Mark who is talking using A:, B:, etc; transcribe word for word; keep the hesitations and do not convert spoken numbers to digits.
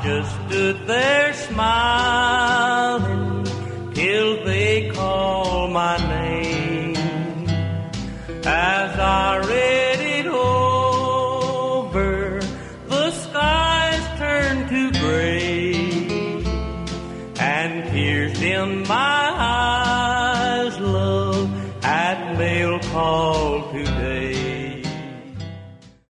A: just stood there smiling till they called my name. As I read it over, the skies turned to gray, and tears in my eyes, love, at mail call